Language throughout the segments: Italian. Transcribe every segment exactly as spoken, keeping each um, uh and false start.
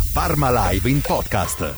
Parma Live in podcast.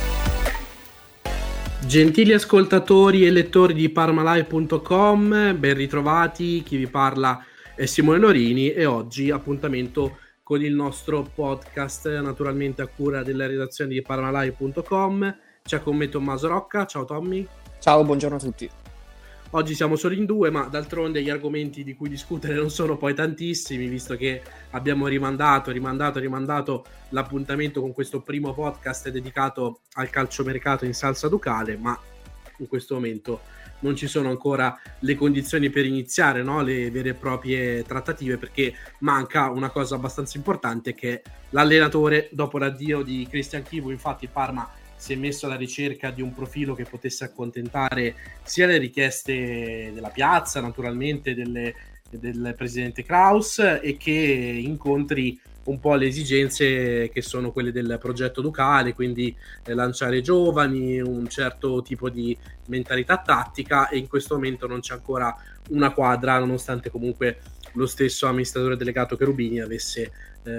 Gentili ascoltatori e lettori di parmalive punto com, ben ritrovati, chi vi parla è Simone Lorini e oggi appuntamento con il nostro podcast, naturalmente a cura della redazione di parmalive punto com. C'è con me Tommaso Rocca. Ciao Tommy. Ciao, buongiorno a tutti. Oggi siamo solo in due, ma d'altronde gli argomenti di cui discutere non sono poi tantissimi, visto che abbiamo rimandato, rimandato, rimandato l'appuntamento con questo primo podcast dedicato al calciomercato in salsa ducale, ma in questo momento non ci sono ancora le condizioni per iniziare, no? Le vere e proprie trattative, perché manca una cosa abbastanza importante, che è l'allenatore. Dopo l'addio di Christian Chivu, infatti, il Parma si è messo alla ricerca di un profilo che potesse accontentare sia le richieste della piazza, naturalmente delle, del presidente Kraus, e che incontri un po' le esigenze che sono quelle del progetto ducale, quindi eh, lanciare giovani, un certo tipo di mentalità tattica, e in questo momento non c'è ancora una quadra, nonostante comunque lo stesso amministratore delegato Cherubini avesse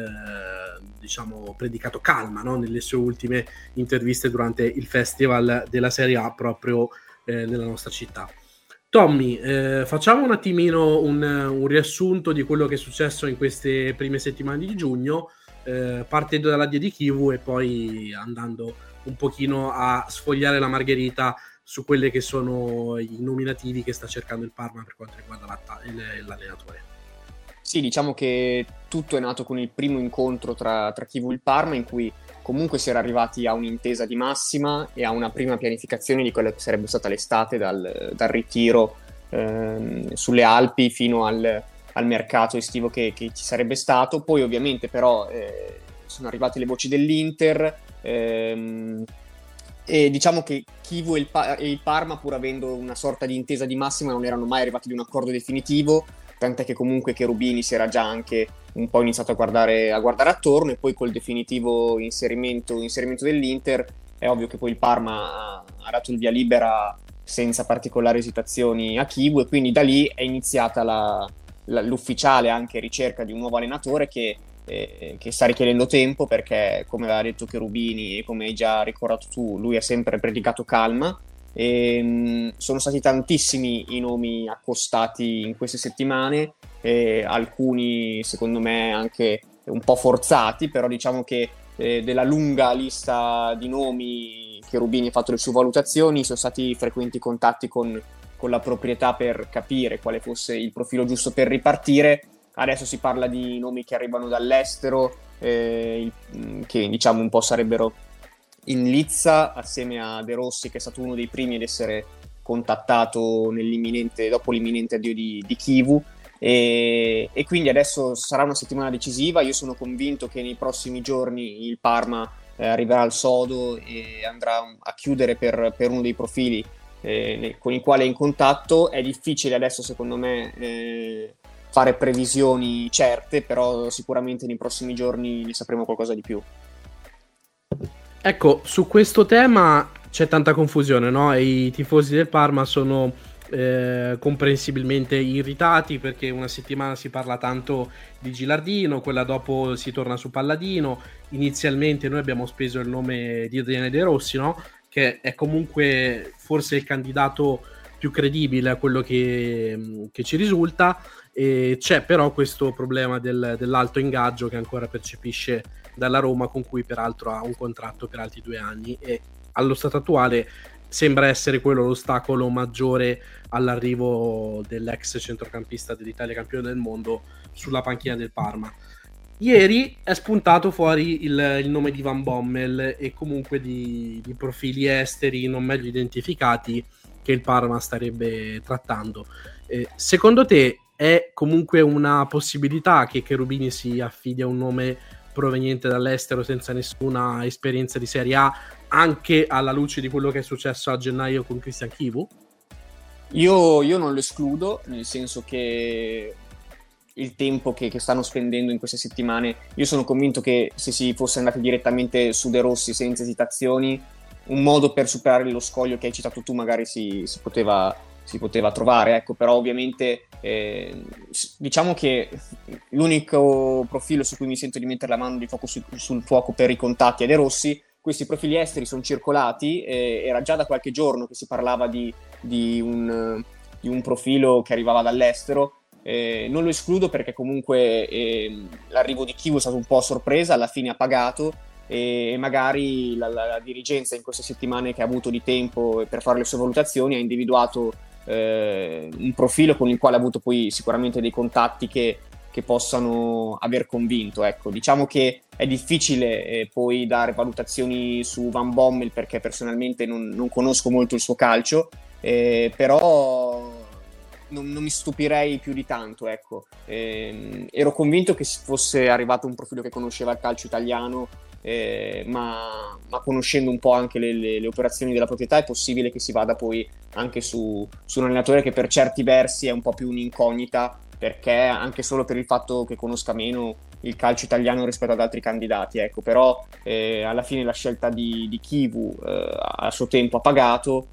eh, diciamo predicato calma, no? Nelle sue ultime interviste durante il festival della Serie A proprio eh, nella nostra città. Tommy, eh, facciamo un attimino un, un riassunto di quello che è successo in queste prime settimane di giugno, eh, partendo dall'addio di Chivu e poi andando un pochino a sfogliare la margherita su quelle che sono i nominativi che sta cercando il Parma per quanto riguarda l'allenatore. Sì, diciamo che tutto è nato con il primo incontro tra, tra Chivu e il Parma, in cui comunque si era arrivati a un'intesa di massima e a una prima pianificazione di quella che sarebbe stata l'estate, dal, dal ritiro ehm, sulle Alpi fino al, al mercato estivo che, che ci sarebbe stato. Poi ovviamente però eh, sono arrivate le voci dell'Inter ehm, e diciamo che Chivu e il, pa- e il Parma, pur avendo una sorta di intesa di massima, non erano mai arrivati ad un accordo definitivo, tant'è che comunque Cherubini si era già anche un po' iniziato a guardare, a guardare attorno, e poi col definitivo inserimento, inserimento dell'Inter è ovvio che poi il Parma ha, ha dato il via libera senza particolari esitazioni a Chivu, e quindi da lì è iniziata la, la, l'ufficiale anche ricerca di un nuovo allenatore che, eh, che sta richiedendo tempo, perché come aveva detto Cherubini e come hai già ricordato tu, lui ha sempre predicato calma. E, mh, sono stati tantissimi i nomi accostati in queste settimane, e alcuni secondo me anche un po' forzati, però diciamo che eh, della lunga lista di nomi Cherubini ha fatto le sue valutazioni, sono stati frequenti contatti con, con la proprietà per capire quale fosse il profilo giusto per ripartire. Adesso si parla di nomi che arrivano dall'estero, eh, il, che diciamo un po' sarebbero in lizza assieme a De Rossi, che è stato uno dei primi ad essere contattato nell'imminente, dopo l'imminente addio di, di Chivu, e, e quindi adesso sarà una settimana decisiva. Io sono convinto che nei prossimi giorni il Parma eh, arriverà al sodo e andrà a chiudere per, per uno dei profili eh, con i quali è in contatto. È difficile adesso secondo me eh, fare previsioni certe, però sicuramente nei prossimi giorni ne sapremo qualcosa di più. Ecco, su questo tema c'è tanta confusione, no? E i tifosi del Parma sono eh, comprensibilmente irritati, perché una settimana si parla tanto di Gilardino, quella dopo si torna su Palladino. Inizialmente noi abbiamo speso il nome di Adriano De Rossi, no? Che è comunque forse il candidato più credibile a quello che, che ci risulta. E c'è però questo problema del, dell'alto ingaggio che ancora percepisce dalla Roma, con cui peraltro ha un contratto per altri due anni, e allo stato attuale sembra essere quello l'ostacolo maggiore all'arrivo dell'ex centrocampista dell'Italia campione del mondo sulla panchina del Parma. Ieri è spuntato fuori il, il nome di Van Bommel e comunque di, di profili esteri non meglio identificati che il Parma starebbe trattando. Eh, secondo te è comunque una possibilità che Cherubini si affidi a un nome proveniente dall'estero senza nessuna esperienza di Serie A, anche alla luce di quello che è successo a gennaio con Christian Chivu? Io, io non lo escludo, nel senso che il tempo che, che stanno spendendo in queste settimane, io sono convinto che se si fosse andati direttamente su De Rossi senza esitazioni, un modo per superare lo scoglio che hai citato tu magari si, si poteva si poteva trovare, ecco. Però ovviamente eh, diciamo che l'unico profilo su cui mi sento di mettere la mano di fuoco su, sul fuoco per i contatti è De Rossi. Questi profili esteri sono circolati, eh, era già da qualche giorno che si parlava di, di, un, di un profilo che arrivava dall'estero. Eh, non lo escludo perché comunque eh, l'arrivo di Chivu è stato un po' a sorpresa, alla fine ha pagato, e magari la, la, la dirigenza in queste settimane che ha avuto di tempo per fare le sue valutazioni ha individuato eh, un profilo con il quale ha avuto poi sicuramente dei contatti che, che possano aver convinto, ecco. Diciamo che è difficile eh, poi dare valutazioni su Van Bommel perché personalmente non, non conosco molto il suo calcio, eh, però non, non mi stupirei più di tanto, ecco. Eh, ero convinto che fosse arrivato un profilo che conosceva il calcio italiano, eh, ma, ma conoscendo un po' anche le, le, le operazioni della proprietà è possibile che si vada poi anche su, su un allenatore che per certi versi è un po' più un'incognita, perché anche solo per il fatto che conosca meno il calcio italiano rispetto ad altri candidati, ecco. Però eh, alla fine la scelta di, di Chivu eh, a suo tempo ha pagato,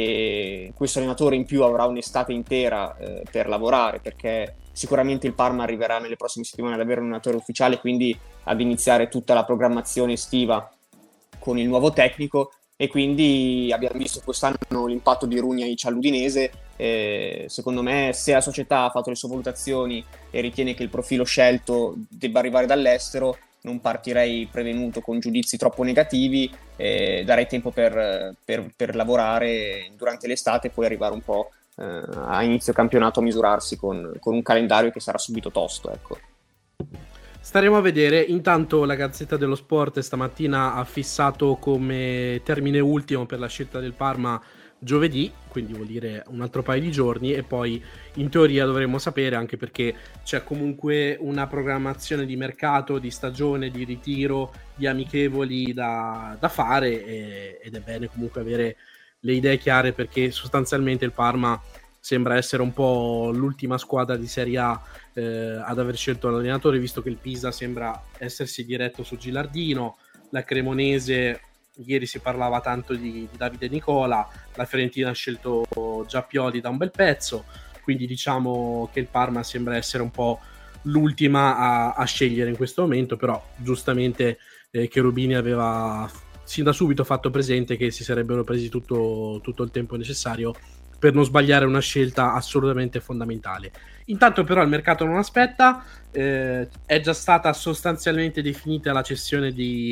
e questo allenatore in più avrà un'estate intera eh, per lavorare, perché sicuramente il Parma arriverà nelle prossime settimane ad avere un allenatore ufficiale, quindi ad iniziare tutta la programmazione estiva con il nuovo tecnico. E quindi abbiamo visto quest'anno l'impatto di Runjaic all'Udinese. Eh, secondo me, se la società ha fatto le sue valutazioni e ritiene che il profilo scelto debba arrivare dall'estero, non partirei prevenuto con giudizi troppo negativi, eh, darei tempo per, per, per lavorare durante l'estate e poi arrivare un po' eh, a inizio campionato a misurarsi con, con un calendario che sarà subito tosto, ecco. Staremo a vedere. Intanto la Gazzetta dello Sport stamattina ha fissato come termine ultimo per la scelta del Parma giovedì, quindi vuol dire un altro paio di giorni, e poi in teoria dovremmo sapere, anche perché c'è comunque una programmazione di mercato, di stagione, di ritiro, di amichevoli da, da fare, e, ed è bene comunque avere le idee chiare, perché sostanzialmente il Parma sembra essere un po' l'ultima squadra di Serie A eh, ad aver scelto l'allenatore, visto che il Pisa sembra essersi diretto su Gilardino, la Cremonese, ieri si parlava tanto di, di Davide Nicola, la Fiorentina ha scelto già Pioli da un bel pezzo, quindi diciamo che il Parma sembra essere un po' l'ultima a, a scegliere in questo momento. Però giustamente eh, Cherubini aveva sin da subito fatto presente che si sarebbero presi tutto, tutto il tempo necessario per non sbagliare una scelta assolutamente fondamentale. Intanto però il mercato non aspetta, eh, è già stata sostanzialmente definita la cessione di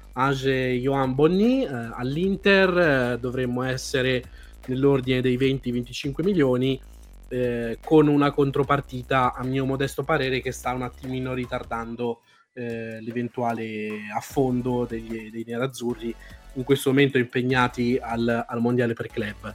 Ange Johan Bonny eh, all'Inter, eh, dovremmo essere nell'ordine dei venti venticinque milioni, eh, con una contropartita a mio modesto parere che sta un attimino ritardando eh, l'eventuale affondo degli, dei nerazzurri, in questo momento impegnati al, al mondiale per club.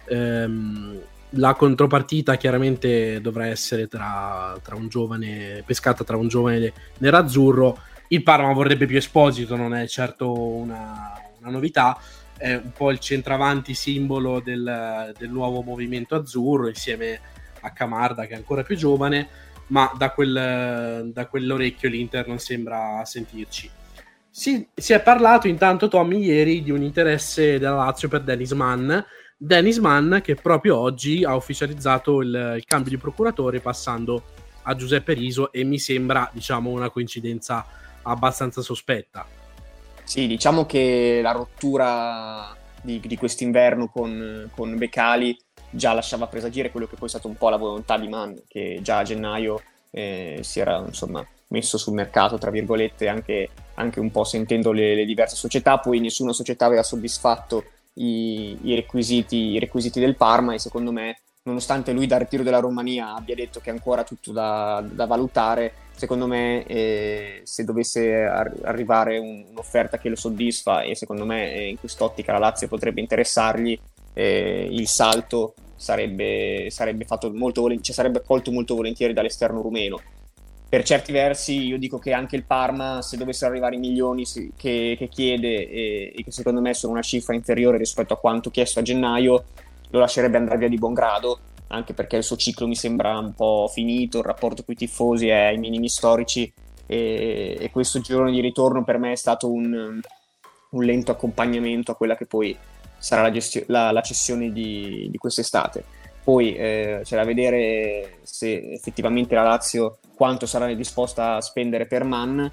Ehm, la contropartita chiaramente dovrà essere tra, tra un giovane pescata tra un giovane nerazzurro. Il Parma vorrebbe più Esposito, non è certo una, una novità, è un po' il centravanti simbolo del, del nuovo movimento azzurro, insieme a Camarda che è ancora più giovane, ma da, quel, da quell'orecchio l'Inter non sembra sentirci. Si, si è parlato intanto, Tommy, ieri di un interesse della Lazio per Dennis Mann, Dennis Mann che proprio oggi ha ufficializzato il, il cambio di procuratore passando a Giuseppe Riso, e mi sembra, diciamo, una coincidenza abbastanza sospetta. Sì, diciamo che la rottura di, di quest'inverno con, con Becali già lasciava presagire quello che poi è stato un po' la volontà di Mann, che già a gennaio eh, si era insomma messo sul mercato, tra virgolette, anche, anche un po' sentendo le, le diverse società. Poi nessuna società aveva soddisfatto i, i, requisiti, i requisiti del Parma, e secondo me, nonostante lui dal ritiro della Romania abbia detto che è ancora tutto da, da valutare, secondo me eh, se dovesse ar- arrivare un, un'offerta che lo soddisfa, e secondo me eh, in quest'ottica la Lazio potrebbe interessargli, eh, il salto sarebbe, sarebbe fatto molto volentieri, cioè sarebbe accolto molto volentieri dall'esterno rumeno. Per certi versi io dico che anche il Parma, se dovessero arrivare i milioni che, che chiede, e, e che secondo me sono una cifra inferiore rispetto a quanto chiesto a gennaio, lo lascerebbe andare via di buon grado, anche perché il suo ciclo mi sembra un po' finito, il rapporto con i tifosi è ai minimi storici, e, e questo girone di ritorno per me è stato un, un lento accompagnamento a quella che poi sarà la, gestio- la, la cessione di, di quest'estate. Poi eh, c'è da vedere se effettivamente la Lazio quanto sarà disposta a spendere per Mann.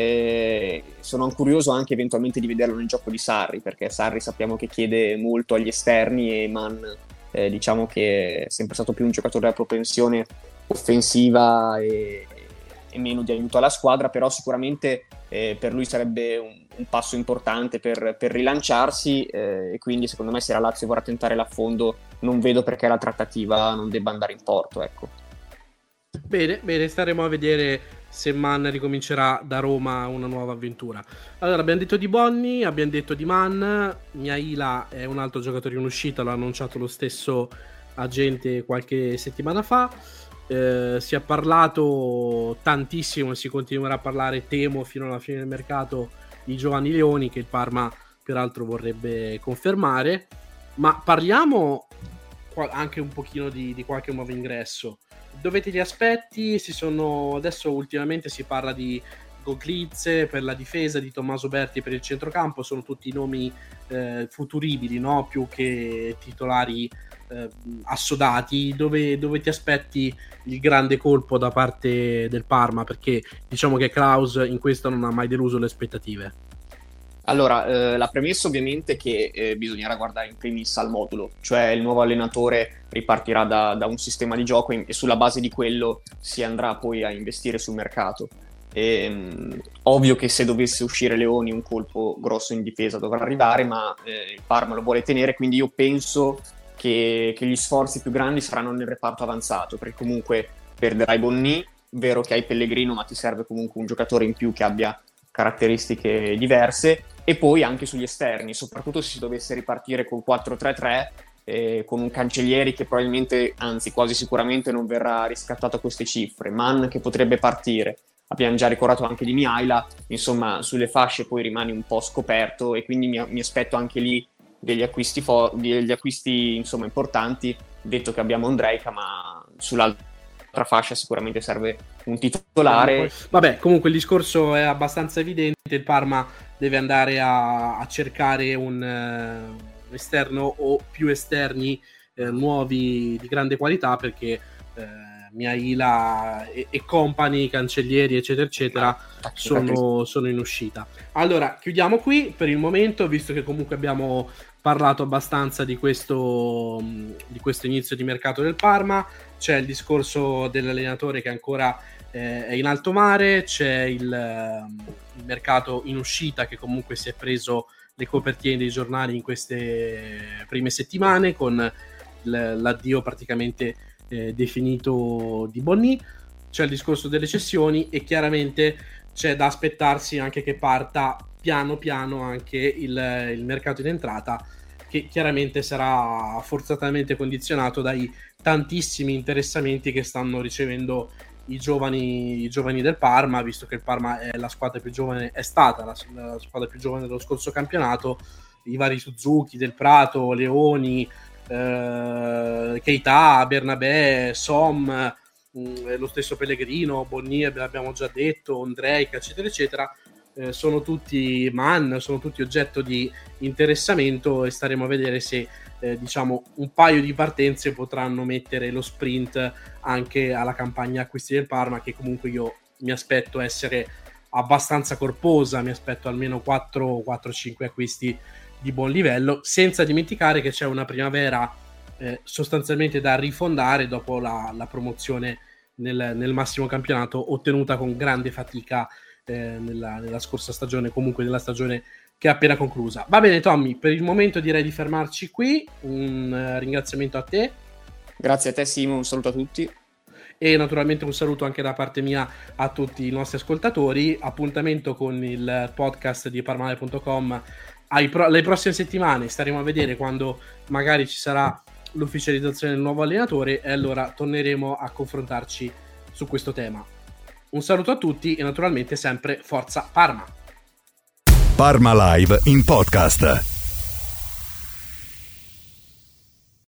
Eh, sono curioso anche eventualmente di vederlo nel gioco di Sarri, perché Sarri sappiamo che chiede molto agli esterni e Mann eh, diciamo che è sempre stato più un giocatore a propensione offensiva e, e meno di aiuto alla squadra, però sicuramente eh, per lui sarebbe un, un passo importante per, per rilanciarsi eh, e quindi secondo me se la Lazio vorrà tentare l'affondo non vedo perché la trattativa non debba andare in porto, ecco. Bene, bene, staremo a vedere se Mann ricomincerà da Roma una nuova avventura. Allora, abbiamo detto di Bonni, abbiamo detto di Mann, Miaila è un altro giocatore in uscita, l'ha annunciato lo stesso agente qualche settimana fa. Eh, si è parlato tantissimo e si continuerà a parlare, temo, fino alla fine del mercato di Giovanni Leoni, che il Parma peraltro vorrebbe confermare. Ma parliamo anche un pochino di, di qualche nuovo ingresso. Dove te li aspetti? Si sono adesso ultimamente si parla di Goglitze per la difesa, di Tommaso Berti per il centrocampo, sono tutti nomi eh, futuribili, no? Più che titolari eh, assodati. Dove, dove ti aspetti il grande colpo da parte del Parma? Perché diciamo che Klaus in questo non ha mai deluso le aspettative. Allora, eh, la premessa ovviamente è che eh, bisognerà guardare in primis al modulo, cioè il nuovo allenatore ripartirà da, da un sistema di gioco e, e sulla base di quello si andrà poi a investire sul mercato. E, mh, ovvio che se dovesse uscire Leoni un colpo grosso in difesa dovrà arrivare, ma eh, il Parma lo vuole tenere, quindi io penso che, che gli sforzi più grandi saranno nel reparto avanzato, perché comunque perderai Bonni, vero che hai Pellegrino, ma ti serve comunque un giocatore in più che abbia caratteristiche diverse, e poi anche sugli esterni, soprattutto se si dovesse ripartire con quattro tre tre eh, con un Cancellieri che probabilmente, anzi quasi sicuramente non verrà riscattato a queste cifre, Mann che potrebbe partire, abbiamo già ricordato anche di Miaila, insomma sulle fasce poi rimani un po' scoperto e quindi mi, mi aspetto anche lì degli acquisti, fo- degli acquisti insomma importanti, detto che abbiamo Ondrejka, ma sull'altra fascia sicuramente serve un titolare. Vabbè, comunque il discorso è abbastanza evidente, il Parma deve andare a, a cercare un uh, esterno o più esterni uh, nuovi di grande qualità, perché uh, Miaila e, e compagni, Cancellieri eccetera eccetera sono, sono in uscita. Allora chiudiamo qui per il momento, visto che comunque abbiamo parlato abbastanza di questo, di questo inizio di mercato del Parma. C'è il discorso dell'allenatore che ancora eh, è in alto mare, c'è il, il mercato in uscita che comunque si è preso le copertine dei giornali in queste prime settimane con l'addio praticamente eh, definito di Bonni. C'è il discorso delle cessioni e chiaramente c'è da aspettarsi anche che parta piano piano anche il, il mercato in entrata, che chiaramente sarà forzatamente condizionato dai tantissimi interessamenti che stanno ricevendo i giovani, i giovani del Parma, visto che il Parma è la squadra più giovane, è stata la, la squadra più giovane dello scorso campionato. I vari Suzuki, Del Prato, Leoni, eh, Keita, Bernabé, Som, mh, lo stesso Pellegrino, Bonni, abbiamo già detto, Ondrejka, eccetera eccetera. Eh, sono tutti Mann, sono tutti oggetto di interessamento e staremo a vedere se eh, diciamo un paio di partenze potranno mettere lo sprint anche alla campagna acquisti del Parma, che comunque io mi aspetto essere abbastanza corposa, mi aspetto almeno quattro cinque acquisti di buon livello, senza dimenticare che c'è una primavera eh, sostanzialmente da rifondare dopo la, la promozione nel, nel massimo campionato ottenuta con grande fatica Eh, nella, nella scorsa stagione, comunque nella stagione che è appena conclusa. Va bene Tommy, per il momento direi di fermarci qui. Un uh, ringraziamento a te. Grazie a te Simo, un saluto a tutti. E naturalmente un saluto anche da parte mia a tutti i nostri ascoltatori. Appuntamento con il podcast di parmale punto com ai pro- alle prossime settimane. Staremo a vedere quando magari ci sarà l'ufficializzazione del nuovo allenatore e allora torneremo a confrontarci su questo tema. Un saluto a tutti e naturalmente sempre Forza Parma. Parma Live in podcast.